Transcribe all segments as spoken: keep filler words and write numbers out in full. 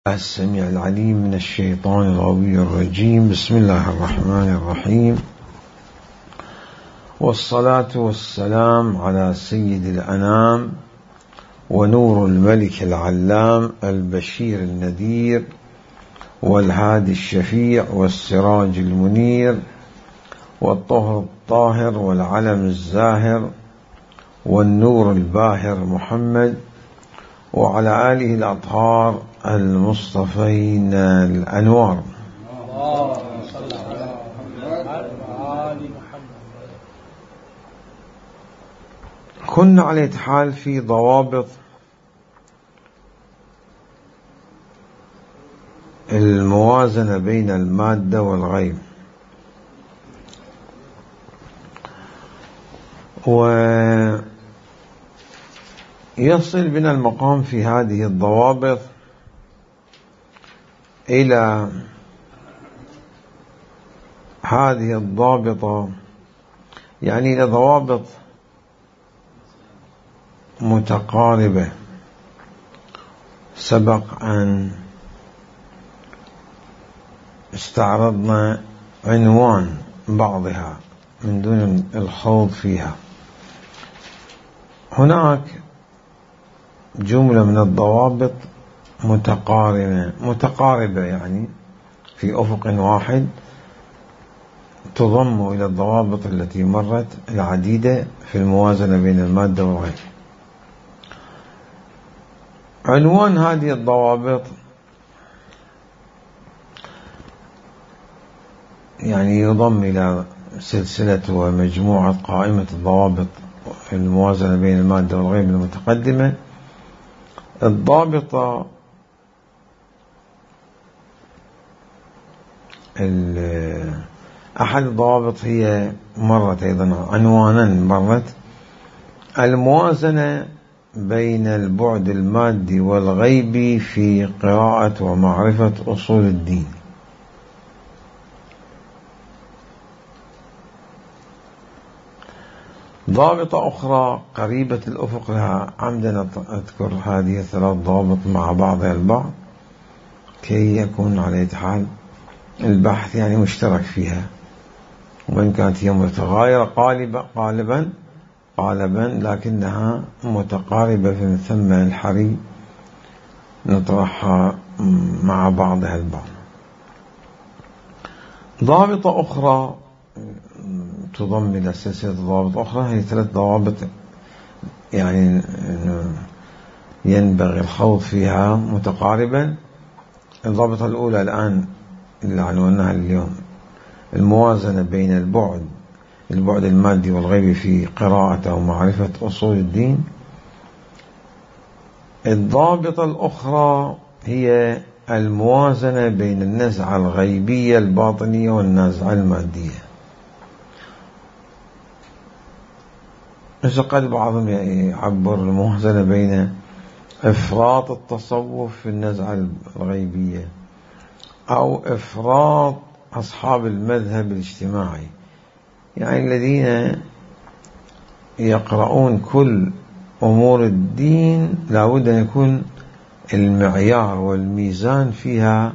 السميع العليم من الشيطان الغوي الرجيم. بسم الله الرحمن الرحيم، والصلاة والسلام على سيد الأنام ونور الملك العلام البشير النذير والهادي الشفيع والسراج المنير والطهر الطاهر والعلم الزاهر والنور الباهر محمد وعلى آله الأطهار المصطفين الأنوار. كنا على حال في ضوابط الموازنة بين المادة والغيب، ويصل بنا المقام في هذه الضوابط إلى هذه الضابطة، يعني إلى ضوابط متقاربة. سبق أن استعرضنا عنوان بعضها من دون الخوض فيها. هناك جملة من الضوابط متقاربة متقاربة يعني في أفق واحد، تضم إلى الضوابط التي مرت العديدة في الموازنة بين المادة والغيب. عنوان هذه الضوابط يعني يضم إلى سلسلة ومجموعة قائمة الضوابط في الموازنة بين المادة والغيب المتقدمة. الضابطة أحد الضوابط هي مرت أيضا عنوانا مرت الموازنة بين البعد المادي والغيبي في قراءة ومعرفة أصول الدين. ضابطة أخرى قريبة الأفق لها، عمدا أذكر هذه الثلاث ضوابط مع بعضها البعض كي يكون على حال البحث يعني مشترك فيها، وإن كانت هي متغايرة قالبا قالبا قالبا لكنها متقاربة، في ثم الحري نطرحها مع بعضها البعض. ضابطة أخرى تضم إلى سلسلة ضوابط أخرى هي ثلاث ضوابط يعني ينبغي الخوض فيها متقاربا. الضابطة الأولى الآن اللي عنوانها اليوم الموازنة بين البعد البعد المادي والغيبي في قراءة ومعرفة أصول الدين. الضابطة الأخرى هي الموازنة بين النزعة الغيبية الباطنية والنزعة المادية. إذا قد بعضهم يعبر الموازنة بين إفراط التصوف في النزعة الغيبية أو إفراط أصحاب المذهب الاجتماعي، يعني الذين يقرؤون كل أمور الدين لابد أن يكون المعيار والميزان فيها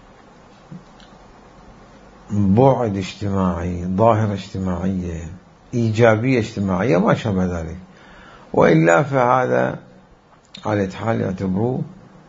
بعد اجتماعي، ظاهرة اجتماعية، إيجابية اجتماعية، ما شابه ذلك، وإلا فهذا على حال يعتبروه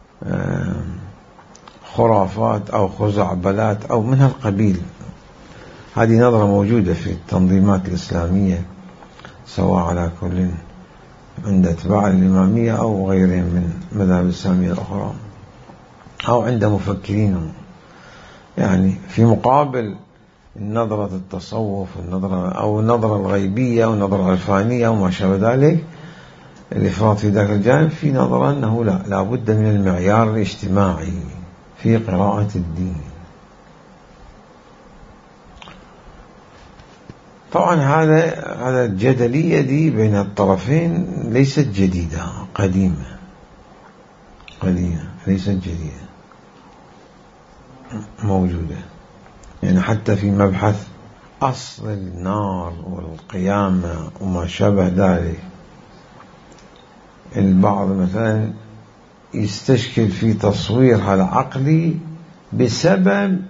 خرافات أو خزعبلات أو من هالقبيل. هذه نظرة موجودة في التنظيمات الإسلامية سواء على كل عند أتباع الإمامية أو غيرهم من مذاهب الإسلامية الأخرى أو عند مفكرين، يعني في مقابل النظرة التصوف النظرة أو النظرة الغيبية أو النظرة العرفانية أو ما شابه ذلك، الإفراط في ذاك الجانب في نظرة أنه لا لابد من المعيار الاجتماعي في قراءة الدين. طبعا هذا هذا الجدلية دي بين الطرفين ليست جديدة، قديمة قديمة ليست جديدة، موجودة. يعني حتى في مبحث أصل النار والقيامة وما شابه ذلك، البعض مثلا يستشكل في تصويرها العقلي بسبب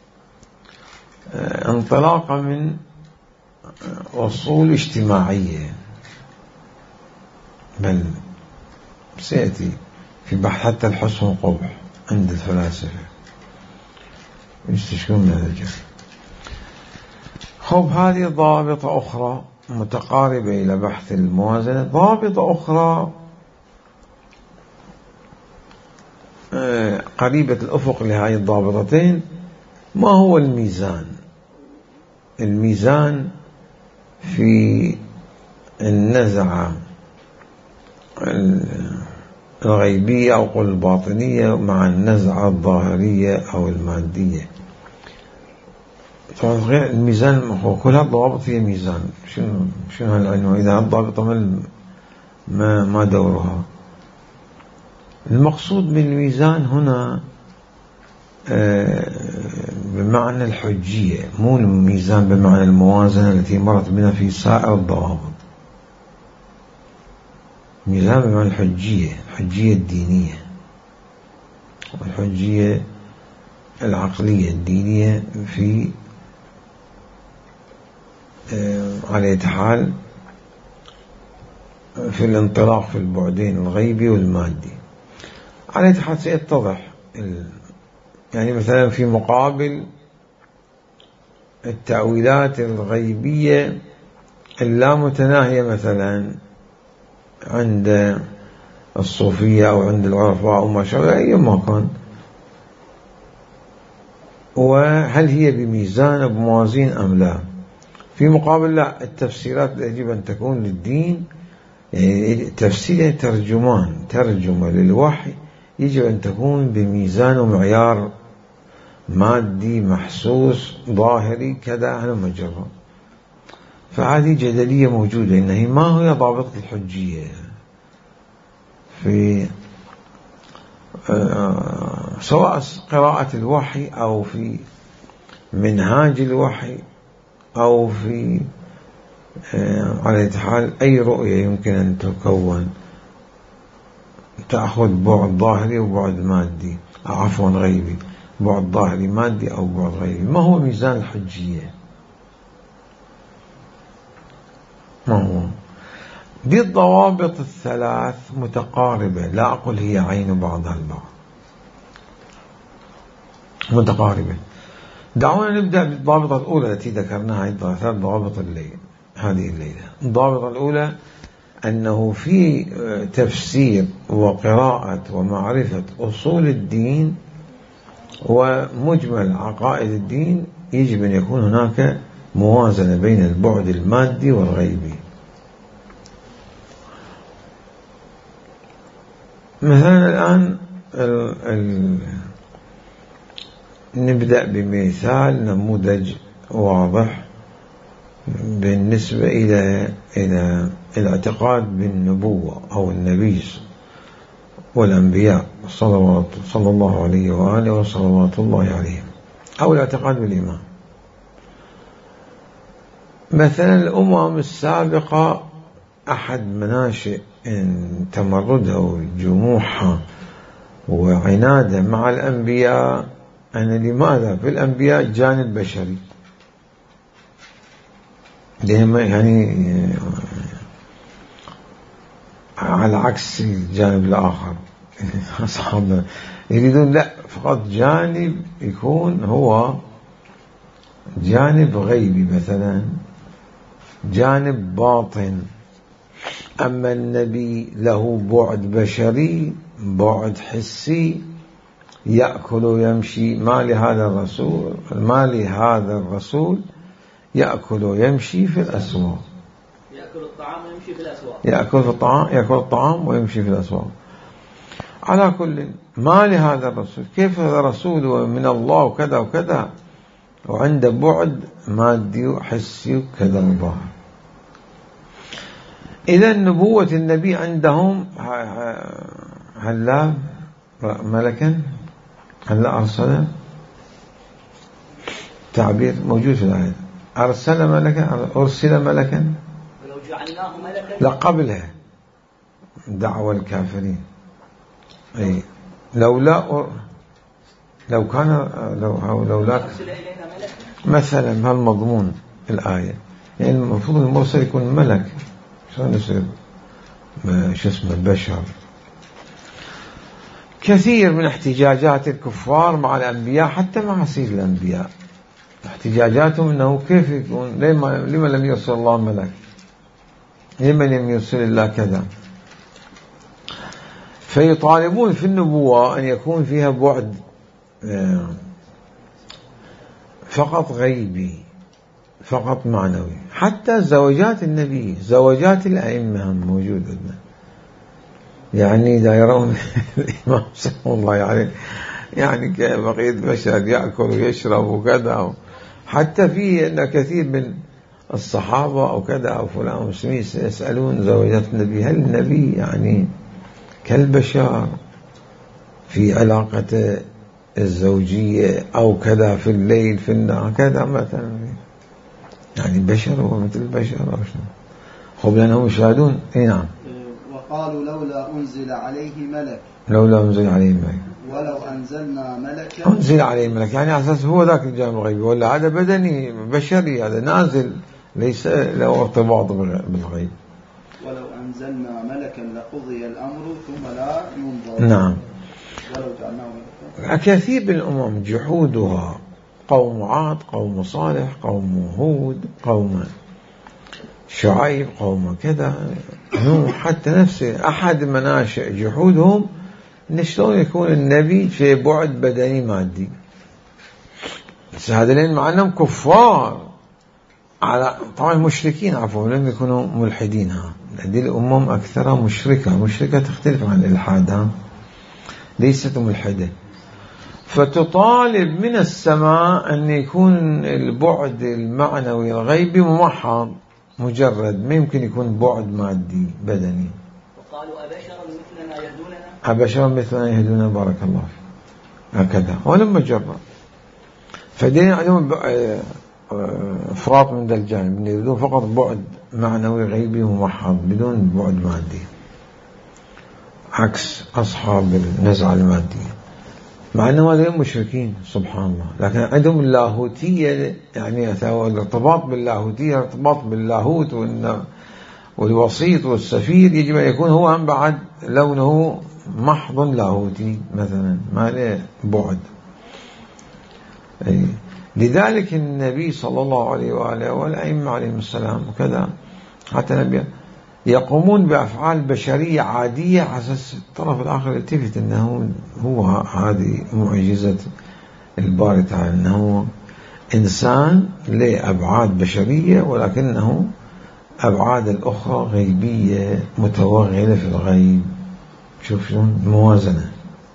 انطلاقة من أصول اجتماعية، بل سيأتي في بحث حتى الحسن والقبح عند الفلاسفة يستشكلون من هذا الجانب. خب، هذه ضابطة أخرى متقاربة إلى بحث الموازنة. ضابطة أخرى قريبة الأفق لهذه الضابطتين، ما هو الميزان؟ الميزان في النزعة الغيبية أو قل الباطنية مع النزعة الظاهرية أو المادية. طبعا غير الميزان، كل هالضوابط هي ميزان. شنو شنو هالعنوان إذا هالضابطة ما ما دورها؟ المقصود من الميزان هنا بمعنى الحجية، مو الميزان بمعنى الموازنة التي مرت بنا في سائر الضوابط. ميزان بمعنى الحجية، الحجية الدينية والحجية العقلية الدينية في على أي حال في الانطلاق في البعدين الغيبي والمادي. على أي حال سيتضح، يعني مثلا في مقابل التأويلات الغيبية اللامتناهية مثلا عند الصوفية أو عند العرفاء أو ما شابه أي ما كان، وهل هي بميزان بموازين أم لا؟ في مقابل لا، التفسيرات يجب أن تكون للدين، يعني تفسير ترجمان ترجمة للوحي يجب أن تكون بميزان ومعيار مادي محسوس ظاهري كذا على مجرد. فهذه جدلية موجودة، إنها ما هي ضابط الحجية في سواء قراءة الوحي أو في منهاج الوحي أو في على أي حال أي رؤية يمكن أن تكون تأخذ بعد ظاهري وبعد مادي، عفوا غيبي، بعد ظاهري مادي أو بعد غيبي. ما هو ميزان الحجية؟ ما هو؟ دي الضوابط الثلاث متقاربة، لا أقول هي عين بعضها البعض، متقاربة. دعونا نبدأ بالضابطة الأولى التي ذكرناها، ثلاث ضوابط الليل هذه الليلة. الضابطة الأولى أنه في تفسير وقراءة ومعرفة أصول الدين ومجمل عقائد الدين يجب أن يكون هناك موازنة بين البعد المادي والغيبي. مثلا الآن ال ال نبدأ بمثال نموذج واضح بالنسبة إلى إلى الاعتقاد بالنبوة أو النبي والأنبياء صلوات صلى الله عليه وآله وصلوات الله عليهم، أو الاعتقاد بالإيمان. مثلا الأمم السابقة أحد مناشئ تمردها وجموحها وعنادها مع الأنبياء أن لماذا في الأنبياء جانب بشري، يعني على عكس الجانب الآخر. أصحابنا يريدون لا، فقط جانب يكون هو جانب غيبي، مثلا جانب باطن. أما النبي له بعد بشري، بعد حسي، يأكل ويمشي. ما لهذا الرسول ما لهذا الرسول يأكل ويمشي في الأسواق، يأكل الطعام ويمشي في الأسواق، يأكل في الطعام يأكل الطعام ويمشي في الأسواق. على كل، ما لهذا الرسول، كيف هذا رسول من الله وكذا وكذا وعنده بعد مادي وحسي وكذا وظاهر. إذا نبوة النبي عندهم هلا ملكا، هلا أرسل، تعبير موجود في الآية، أرسل ملكا، أرسل ملكا، ولو جعلناه ملكا، لا قبلها دعوة الكافرين أي لولا لو كان لو لولا مثلا هالمضمون الآية، يعني المفروض المرسل يكون ملك، شلون يصير شو اسمه بشر؟ كثير من احتجاجات الكفار مع الأنبياء حتى مع سيد الأنبياء، احتجاجاتهم أنه كيف يكون، لما, لما لم يرسل الله ملك، لما لم يرسل الله كذا. فيطالبون في النبوة أن يكون فيها بعد فقط غيبي فقط معنوي. حتى زوجات النبي زوجات الأئمة هم موجودة، يعني إذا يرون الإمام صلى الله عليه يعني كبقية بشر يأكل ويشرب وكذا. حتى في أن كثير من الصحابة أو كذا أو فلان مسلمين يسألون زوجات النبي هل النبي يعني كالبشر في علاقة الزوجية أو كذا في الليل في النهار كذا مثلا، يعني بشر هو مثل البشر أو شنو؟ خب لأنهم يشاهدون. إيه نعم. وقالوا لولا أنزل عليه ملك لولا أنزل عليه ملك ولو أنزلنا ملكا أنزل عليه ملك، يعني أساس هو ذاك الجانب الغيبي، ولا هذا بدني بشري، هذا نازل ليس له ارتباط بالغيب. ولو أنزلنا ملكا لقضي الأمر ثم لا ينظر. نعم. ولو جعلناه ملكا. كثير من الأمم جحودها، قوم عاد، قوم صالح، قوم هود، قوم شعيب، قوم كذا، حتى نفسه أحد مناشئ جحودهم إن شلون يكون النبي في بعد بدني مادي. بس هذا لين مع أنهم كفار على طبعا مشركين، عفوا لم يكونوا ملحدين. ها هذه الأمم أكثرها مشركة، مشركة تختلف عن الإلحاد، ها ليست ملحدة. فتطالب من السماء أن يكون البعد المعنوي الغيبي ممحض مجرد، ما يمكن يكون بعد مادي بدني. وقالوا أبشرا مثلنا يهدوننا أبشرا مثلنا يهدوننا بارك الله فيك هكذا، ولما جرب فدين عندهم افراط من ذا الجانب، يريدون فقط بعد معنوي غيبي ممحض بدون بعد مادي، عكس أصحاب النزعة المادية، مع أنهم هذول مشركين سبحان الله، لكن عندهم اللاهوتية، يعني الارتباط باللاهوتية، ارتباط باللاهوت والوسيط والسفير، يجب أن يكون هو هم بعد لونه محض لاهوتي مثلا، ما له بعد. لذلك النبي صلى الله عليه وآله والأئمة عليهم السلام وكذا حتى النبي يقومون بأفعال بشرية عادية على أساس الطرف الآخر يلتفت أنه هو هذه معجزة الباري تعالى، أنه إنسان له أبعاد بشرية ولكنه أبعاد الأخرى غيبية متوغلة في الغيب. شوف شلون موازنة.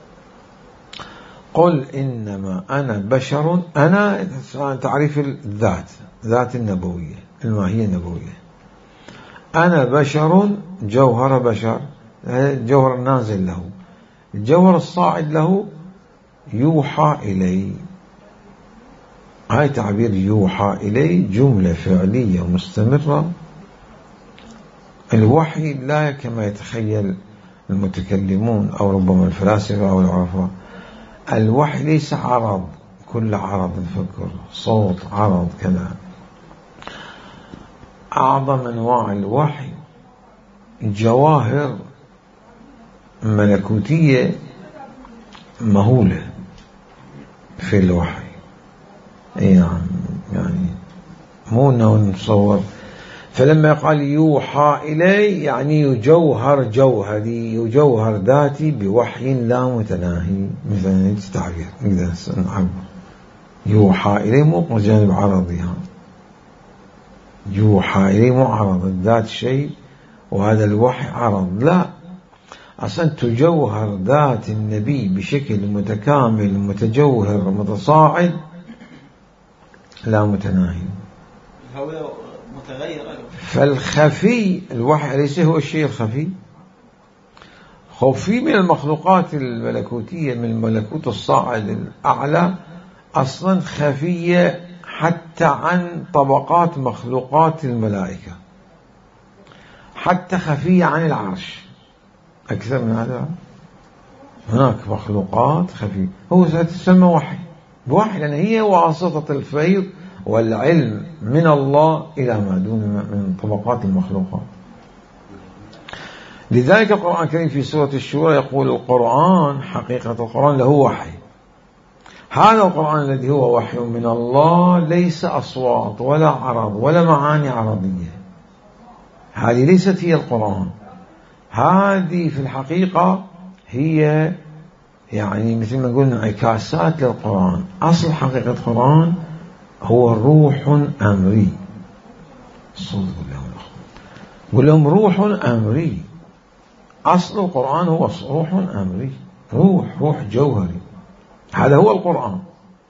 قل إنما أنا بشر، أنا تعريف الذات، ذات النبوية الماهية النبوية، أنا بشر جوهر بشر، الجوهر النازل له، الجوهر الصاعد له يوحى إلي. هاي تعبير يوحى إلي جملة فعلية مستمرة. الوحي لا كما يتخيل المتكلمون أو ربما الفلاسفة أو العرفاء، الوحي ليس عرض، كل عرض الفكر صوت عرض كذا. أعظم أنواع الوحي جواهر ملكوتية مهولة في الوحي. أي نعم، يعني مو أنه نصور. فلما قال يوحى إلي يعني يجوهر جوهري، يجوهر ذاتي بوحي لا متناهي، مثلا تعبير نقدر نعبر يوحى إلي مو جانب عرضها، يوحى إلي مو عرض الذات شيء وهذا الوحي عرض، لا، أصلا تجوهر ذات النبي بشكل متكامل متجوهر متصاعد لا متناهي. هو متغير. فالخفي الوحي ليس هو الشيء الخفي، خفي من المخلوقات الملكوتية، من الملكوت الصاعد الأعلى، أصلا خفية حتى عن طبقات مخلوقات الملائكة، حتى خفية عن العرش أكثر من هذا. هناك مخلوقات خفية هو ستسمى وحي بوحي، لأن هي واسطة الفيض والعلم من الله إلى ما دون من طبقات المخلوقات. لذلك القرآن الكريم في سورة الشورى يقول القرآن حقيقة القرآن له وحي. هذا القرآن الذي هو وحي من الله ليس أصوات ولا عرض ولا معاني عرضية، هذه ليست هي القرآن، هذه في الحقيقة هي يعني مثل ما قلنا انعكاسات للقرآن. أصل حقيقة القرآن هو روح أمري. صدق قل لهم روح أمري، أصل القرآن هو روح أمري، روح روح جوهري، هذا هو القرآن.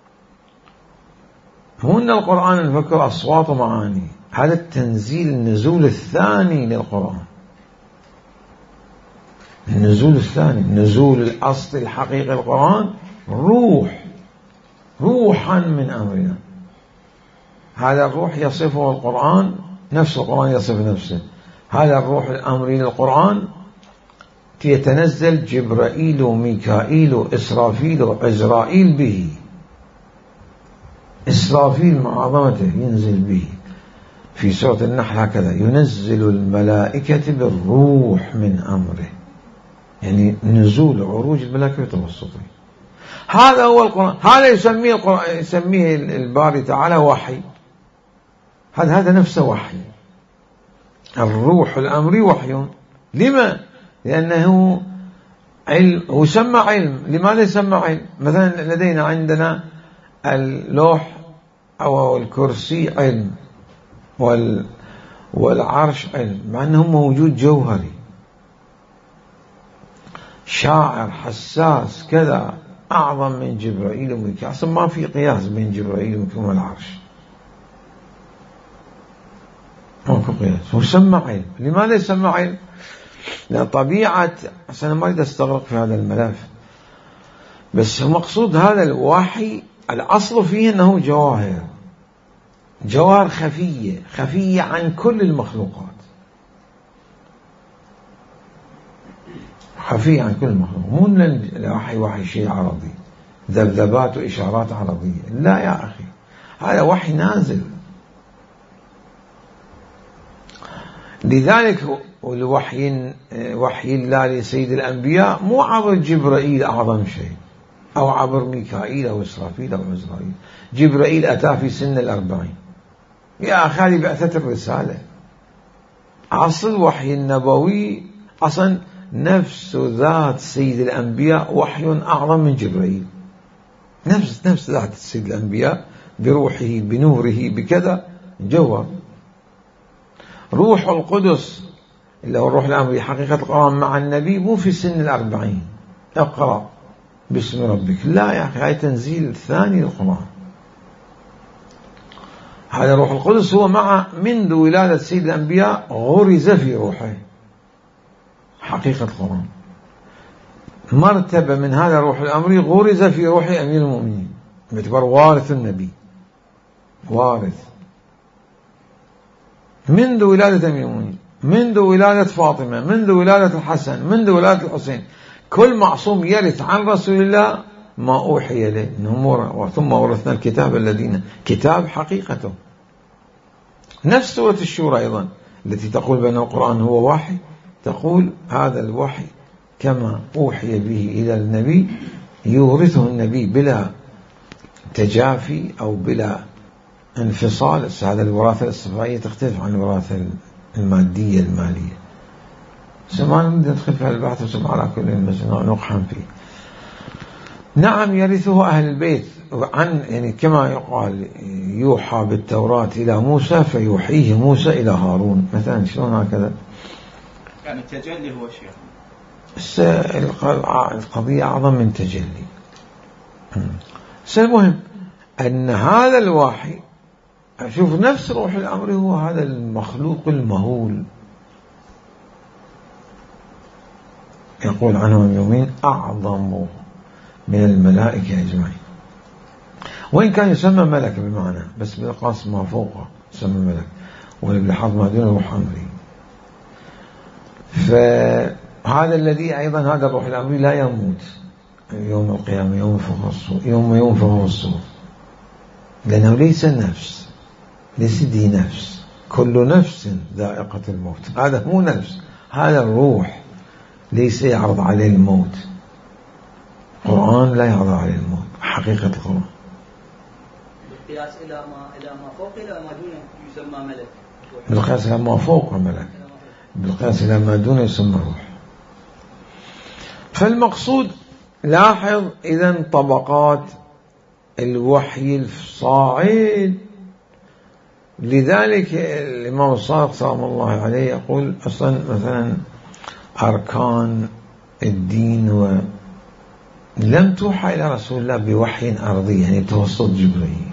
هن القرآن نفكر أصوات ومعاني، هذا التنزيل النزول الثاني للقرآن، النزول الثاني، نزول الأصل الحقيقي القرآن روح، روحا من أمرنا. هذا الروح يصفه القرآن، نفس القرآن يصف نفسه. هذا الروح الأمري للقرآن يتنزل جبرائيل وميكائيل وإسرافيل وعزرائيل به. إسرافيل مع عظمته ينزل به في سورة النحل هكذا، ينزل الملائكة بالروح من أمره، يعني نزول عروج الملائكة وتوسطه. هذا هو القرآن، هذا يسميه القرآن يسميه الباري تعالى وحي. هذا هذا نفسه وحي، الروح الأمري وحي. لما؟ لأنه علم، هو سمى علم. لماذا يسمى علم؟ مثلا لدينا عندنا اللوح أو الكرسي علم، وال والعرش علم، مع أنه موجود جوهري شاعر حساس كذا، أعظم من جبرائيل وميكائيل. أصلا ما في قياس بين جبرائيل وميكائيل والعرش، ما في قياس. هو سمى علم. لماذا يسمى علم؟ لأن طبيعة، أنا ما أريد أستغرق في هذا الملف، بس مقصود هذا الوحي الأصل فيه أنه جواهر، جواهر خفية، خفية عن كل المخلوقات، خفية عن كل المخلوقات. مو الوحي وحي شيء عرضي، ذبذبات وإشارات عرضية، لا يا أخي، هذا وحي نازل. لذلك والوحي وحي الله لسيد الأنبياء مو عبر جبرائيل أعظم شيء، أو عبر ميكائيل أو إسرافيل أو عزرائيل. جبرائيل أتى في سن الأربعين، يا أخي هذه بعثة الرسالة. أصل وحي النبوي أصلا نفس ذات سيد الأنبياء وحي أعظم من جبرائيل، نفس نفس ذات سيد الأنبياء بروحه بنوره بكذا جوهر. روح القدس اللي هو الروح الأمري حقيقة القرآن مع النبي مو في سن الأربعين اقرأ باسم ربك، لا يا أخي، هاي تنزيل ثاني للقرآن. هذا روح القدس هو مع منذ ولادة سيد الأنبياء غرز في روحه حقيقة القرآن. مرتبة من هذا الروح الأمري غرز في روح أمير المؤمنين باعتبار وارث النبي، وارث منذ ولادة أمير المؤمنين، منذ ولادة فاطمة، منذ ولادة الحسن، منذ ولادة الحسين. كل معصوم يرث عن رسول الله ما أوحي له، ثم ورثنا الكتاب الذين، كتاب حقيقته. نفس سورة الشورى أيضا التي تقول بأن القرآن هو وحي، تقول هذا الوحي كما أوحي به إلى النبي يورثه النبي بلا تجافي أو بلا انفصال. هذا الوراثة الاصطفائية تختلف عن الوراثة المادية المالية. سمان ندخل في البحث وسمع على كل المسنا نقحم فيه. نعم يرثه أهل البيت عن، يعني كما يقال يوحى بالتوراة إلى موسى فيوحيه موسى إلى هارون مثلا، شلون هكذا؟ يعني التجلي هو شيء، القضية أعظم من تجلي. المهم أن هذا الوحي، شوف نفس روح الأمر هو هذا المخلوق المهول، يقول عنه اليومين أعظم من الملائكة أجمعين، وإن كان يسمى ملك بمعنى، بس بالقاس ما فوقه يسمى ملك، والبحظ ما دون روح أمري. فهذا الذي أيضا هذا الروح الأمري لا يموت، يوم القيامة يوم ينفخ الصور يوم ينفخ الصور، لأنه ليس نفس، ليس دي نفس، كل نفس ذائقة الموت، هذا مو نفس، هذا الروح ليس يعرض عليه الموت. القرآن لا يعرض عليه الموت، حقيقة القرآن. بالقياس إلى ما إلى ما فوق إلى ما دون يسمى ملك. بالقياس إلى ما فوق ملك، بالقياس إلى ما دون يسمى روح. فالمقصود لاحظ إذن طبقات الوحي الصاعد. لذلك الإمام الصادق سلام الله عليه يقول أصلا مثلا أركان الدين ولم توحى إلى رسول الله بوحي أرضي، يعني بتوسط جبريل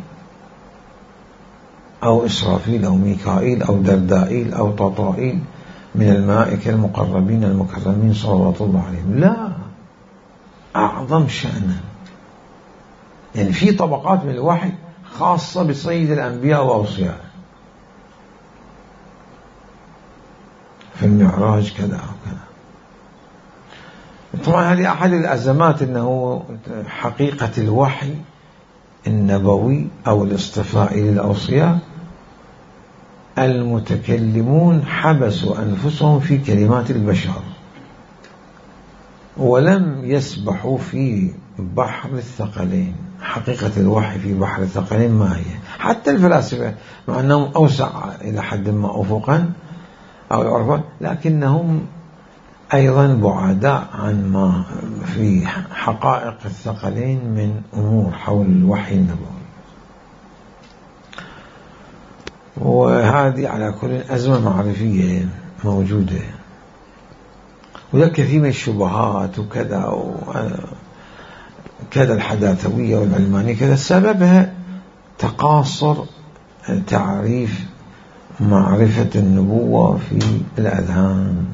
أو إسرافيل أو ميكائيل أو دردائيل أو طاطائيل من الملائكة المقربين المكرمين صلوات الله عليهم، لا، أعظم شأنا. يعني في طبقات من الوحي خاصة بسيد الأنبياء وأوصياء، في المعراج كذا وكذا. طبعا هذه أحد الأزمات، أنه حقيقة الوحي النبوي أو الاصطفاء للأوصياء المتكلمون حبسوا أنفسهم في كلمات البشر ولم يسبحوا في بحر الثقلين. حقيقة الوحي في بحر الثقلين ما هي؟ حتى الفلاسفة مع أنهم أوسع إلى حد ما أفقا أو يعرفون، لكنهم أيضا بعداء عن ما في حقائق الثقلين من أمور حول الوحي النبوي. وهذه على كل أزمة معرفية موجودة، وذلك كثير من الشبهات وكذا وكذا الحداثوية والعلمانية كذا، سببها تقاصر تعريف معرفة النبوة في الأذهان.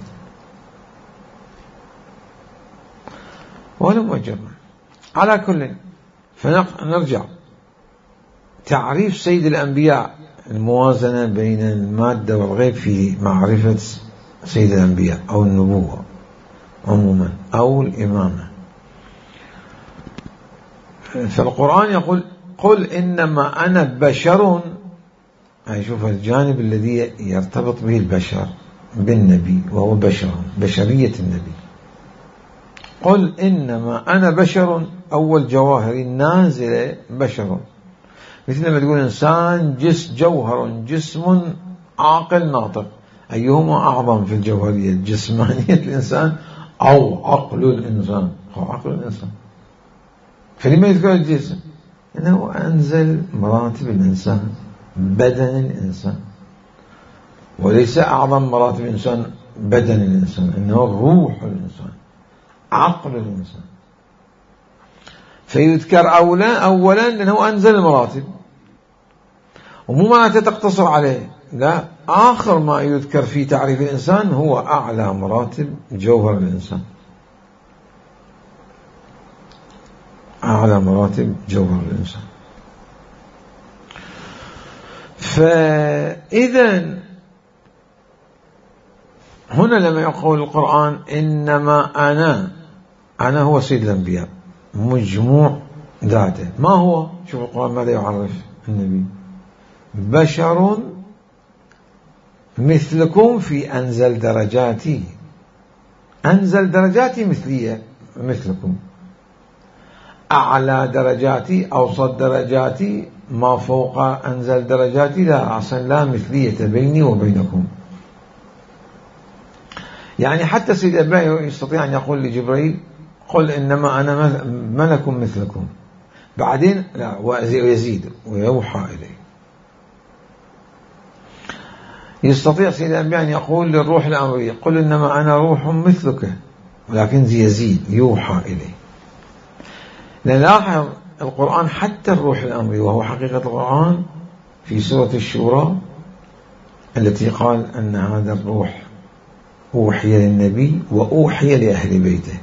ولم أجر على كل. فنرجع تعريف سيد الأنبياء، الموازنة بين المادة والغيب في معرفة سيد الأنبياء أو النبوة عموما أو الإمامة. فالقرآن يقول قل إنما أنا بشر، شوف الجانب الذي يرتبط به البشر بالنبي وهو بشر، بشرية النبي. قل إنما أنا بشر، أول جواهر نازلة بشر، مثل ما تقول إنسان جس جوهر جسم عاقل ناطق، أيهما أعظم في الجوهرية، جسمانية الإنسان أو عقل الإنسان؟ أو عقل الإنسان. فلما يذكر الجسم؟ إنه أنزل مراتب الإنسان، بدن الإنسان، وليس أعظم مراتب الإنسان بدن الإنسان، إنه روح الإنسان، عقل الإنسان. فيذكر أولا أولا لأنه أنزل المراتب، ومو معناته تقتصر عليه، لا، آخر ما يذكر في تعريف الإنسان هو أعلى مراتب جوهر الإنسان، أعلى مراتب جوهر الإنسان. فإذا هنا لما يقول القرآن إنما أنا، أنا هو سيد الأنبياء مجموع ذاته. ما هو؟ شوف القرآن ماذا يعرف النبي؟ بشر مثلكم في أنزل درجاتي، أنزل درجاتي مثلية مثلكم، أعلى درجاتي أوسط درجاتي ما فوق أنزل درجاتي، لا، أصلا لا مثلية بيني وبينكم. يعني حتى سيد الأنبياء يستطيع أن يقول لجبريل قل إنما أنا ملك مثلكم، بعدين لا، ويزيد ويوحى إليه. يستطيع سيد الأنبياء أن يقول للروح الأمرية قل إنما أنا روح مثلك، ولكن يزيد يوحى إليه. نلاحظ القرآن حتى الروح الأمري، وهو حقيقة القرآن في سورة الشورى التي قال أن هذا الروح أوحي للنبي وأوحي لأهل بيته،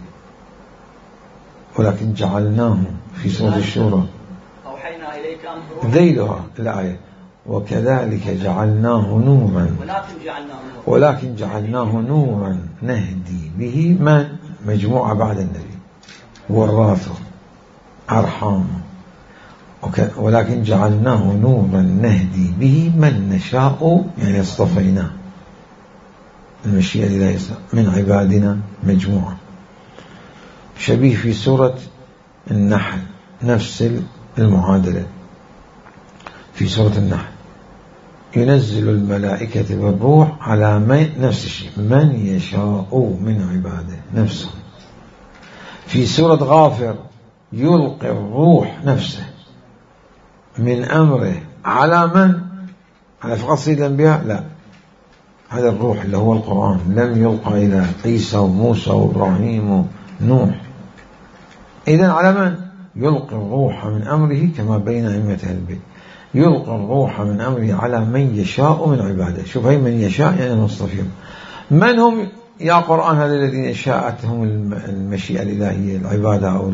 ولكن جعلناه في سورة الشورى أوحينا إليك ذيلها الآية وكذلك جعلناه نورا ولكن جعلناه ولكن جعلناه نورا نهدي به من؟ مجموعة بعد النبي. ورثوا أرحام، ولكن جعلناه نورا نهدي به من نشاء، يعني اصطفيناه، المشيئة لله من عبادنا مجموعة. شبيه في سورة النحل نفس المعادلة. في سورة النحل ينزل الملائكة بالروح على من، نفس الشيء، من يشاء من عباده نفسه. في سورة غافر يلقي الروح نفسه من أمره على من؟ على فقط سيد الأنبياء؟ لا، هذا الروح اللي هو القرآن لم يلقى إلى عيسى وموسى وإبراهيم ونوح. إذن على من؟ يلقي الروح من أمره، كما بين أئمة البيت، يلقي الروح من أمره على من يشاء من عباده. شوف، هي من يشاء يعني المصطفين. من هم يا قرآن هذا الذين شاءتهم المشيئة الإلهية، العبادة أو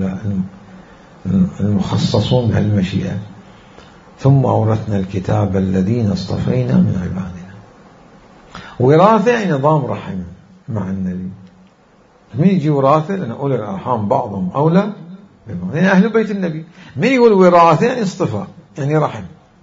المخصصون بهالمشيئة؟ ثم أورثنا الكتاب الذين اصطفينا من عبادنا. وراثة نظام رحم مع النبي. من يجي وراثة؟ لأن أولي الأرحام بعضهم أولى ببعض، يعني أهل بيت النبي. من يقول وراثة؟ يعني اصطفاء، يعني رحم.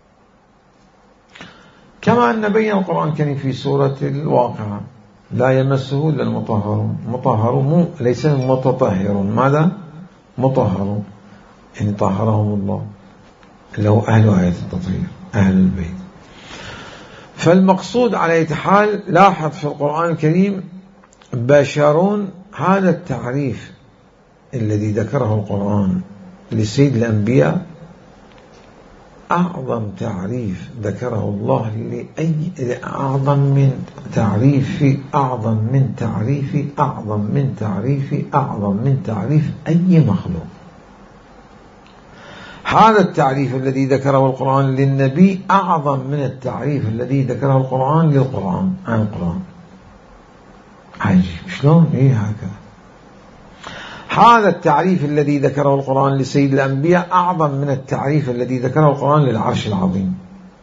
كما أن بين القرآن الكريم في سورة الواقعة لا يمسه إلا المطهرون. مطهر مو ليس متطهر، ماذا؟ مطهر، يعني طهرهم الله، اللي هو أهل آية التطهير، أهل البيت. فالمقصود على أي حال، لاحظ في القرآن الكريم بشر، هذا التعريف الذي ذكره القرآن لسيد الأنبياء أعظم تعريف ذكره الله لأي، أعظم من تعريف أعظم من تعريف أعظم من تعريف أعظم من تعريف أي مخلوق. هذا التعريف الذي ذكره القرآن للنبي أعظم من التعريف الذي ذكره القرآن للقرآن عن القرآن. عجيب شلون؟ إيه هكذا. هذا التعريف الذي ذكره القرآن لسيد الأنبياء أعظم من التعريف الذي ذكره القرآن للعرش العظيم.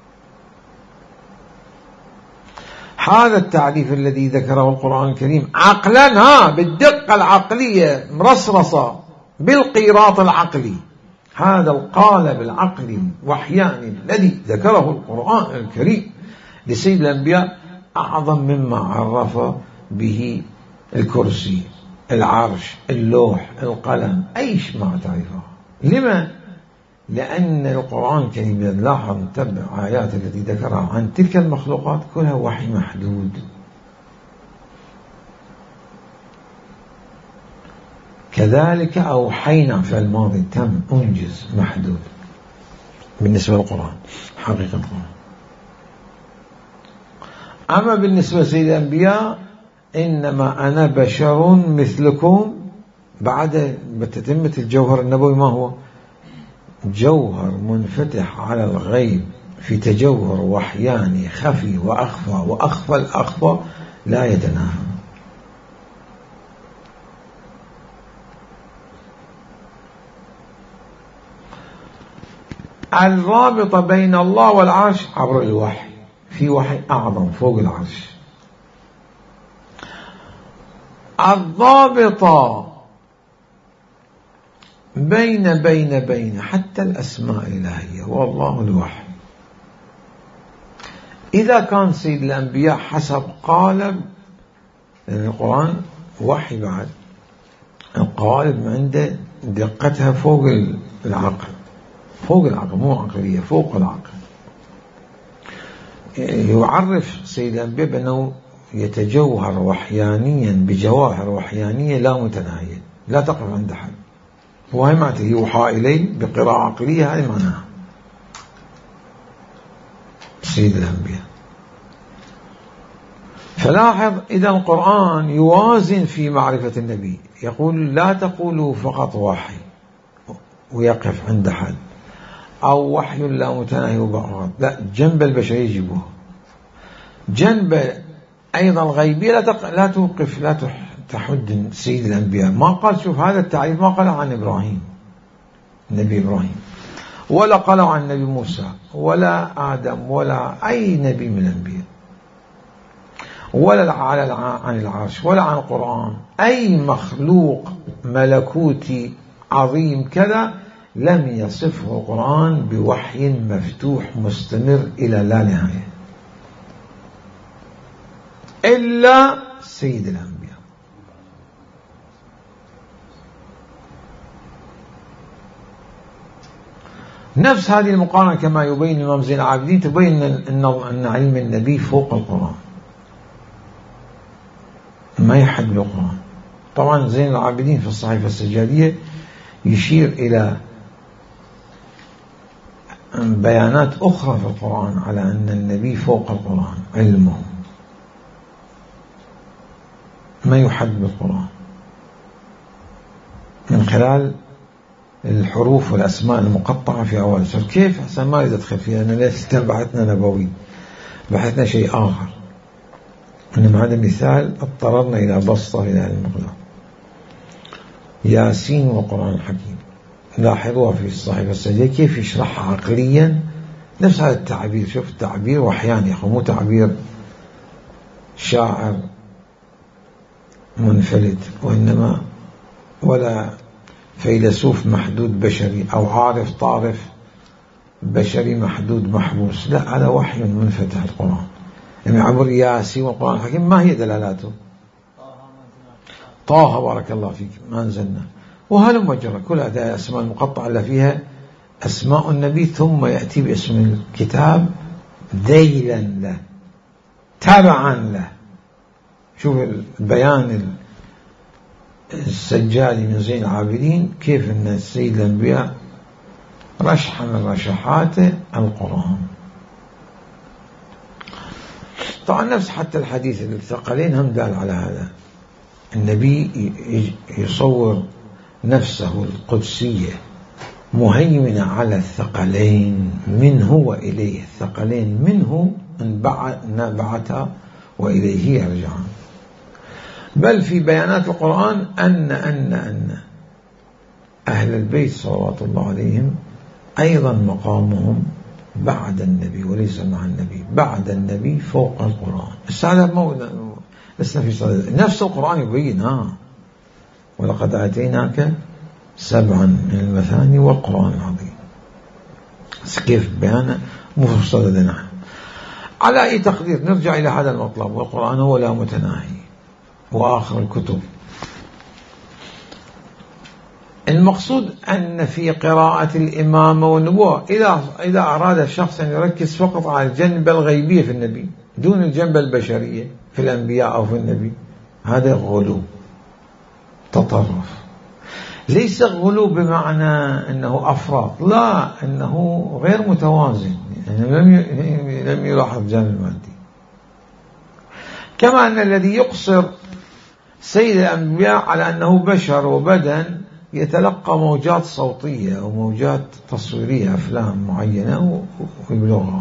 هذا التعريف الذي ذكره القرآن الكريم عقلا، ها، بالدقة العقلية مرصرصة بالقيراط العقلي، هذا القالب العقلي وحياني الذي ذكره القرآن الكريم لسيد الأنبياء أعظم مما عرف به الكرسي، العرش، اللوح، القلم، أيش ما تعرفه. لما؟ لأن القرآن الكريم نلاحظ نتبع آيات التي ذكرها عن تلك المخلوقات كلها وحي محدود. كذلك أوحينا في الماضي تم، أنجز، محدود بالنسبة للقرآن، حقيقة القرآن. أما بالنسبة لسيد الأنبياء إنما أنا بشر مثلكم، بعد بتتمة الجوهر النبوي ما هو؟ جوهر منفتح على الغيب في تجوهر وحياني خفي وأخفى، وأخفى الأخفى لا يتناهى. الرابطة بين الله والعرش عبر الوحي، في وحي أعظم فوق العرش. الضابطة بين بين بين حتى الأسماء الإلهية والله الوحي. إذا كان سيد الأنبياء حسب قالب، لأن القرآن وحي بعد، القوالب عنده دقتها فوق العقل، فوق العقل، مو عقلية، فوق العقل. يعرف سيد الأنبياء بأنه يتجوهر وحيانيا بجواهر وحيانية لا متناهية، لا تقف عند حد. وهي معناته يوحى إليه بقراءة عقلية، هذه معناها سيد الأنبياء. فلاحظ إذا القرآن يوازن في معرفة النبي، يقول لا تقولوا فقط وحي ويقف عند حد، أو وحي لا متناهي وبعض، لا، جنب البشرية يجيبوه، جنب أيضا الغيبية لا, تق... لا توقف، لا تحد سيد الأنبياء. ما قال، شوف هذا التعريف ما قال عن إبراهيم، النبي إبراهيم، ولا قال عن النبي موسى، ولا آدم، ولا أي نبي من الأنبياء، ولا عن العرش، ولا عن القرآن. أي مخلوق ملكوتي عظيم كذا، لم يصفه القرآن بوحي مفتوح مستمر إلى لا نهاية إلا سيد الأنبياء. نفس هذه المقارنة كما يبين الإمام زين العابدين تبين أن علم النبي فوق القرآن، ما يحد بالقرآن. طبعا زين العابدين في الصحيفة السجادية يشير إلى بيانات أخرى في القرآن على أن النبي فوق القرآن، علمه ما يحد بالقرآن من خلال الحروف والأسماء المقطعة في أول السورة. كيف؟ حسن ما يدخل فيها، أنا ليس بحثنا نبوي، بحثنا شيء آخر، إنما هذا مثال اضطررنا إلى بسطة إلى المقدار. ياسين والقرآن الحكيم، لاحظوها في الصحيفة السجادية كيف يشرحها عقليا، نفس هذا التعبير. شوف التعبير وحيان يا أخو، مو تعبير شاعر منفلت، وإنما ولا فيلسوف محدود بشري أو عارف طارف بشري محدود محبوس، لا، هذا وحي منفتح القرآن. يعني عبر ياسين والقرآن الحكيم ما هي دلالاته؟ طه بارك الله فيك ما أنزلنا، وهل مجرى كل هذه الأسماء المقطعة اللي فيها أسماء النبي، ثم يأتي باسم الكتاب ذيلا له تبعا له. شوف البيان السجادي من زين العابدين كيف أن السيد الأنبياء رشح من رشحاته القرآن. طبعا نفس حتى الحديث الثقلين هم دال على هذا. النبي يصور نفسه القدسية مهيمنة على الثقلين، منه وإليه، الثقلين منه نبعتا وإليه يرجعان. بل في بيانات القرآن أن أن أن أهل البيت صلوات الله عليهم أيضا مقامهم بعد النبي وليس مع النبي، بعد النبي فوق القرآن. السعادة مولا لسنا في صدد نفس القرآن يبين ها ولقد آتيناك سبعا من المثاني والقرآن العظيم. كيف بيانه مو في صددنا نحن. على أي تقدير نرجع إلى هذا المطلب، والقرآن هو لا متناهي وآخر الكتب. المقصود أن في قراءة الإمامة والنبوة إذا إذا أراد الشخص أن يركز فقط على الجنبة الغيبية في النبي دون الجنبة البشرية في الأنبياء أو في النبي، هذا غلو تطرف. ليس غلو بمعنى أنه أفراط، لا، أنه غير متوازن، يعني لم لم يلاحظ الجانب المادي. كما أن الذي يقصر سيد الأنبياء على أنه بشر وبدن يتلقى موجات صوتية أو موجات تصويرية أفلام معينة ويبلغها،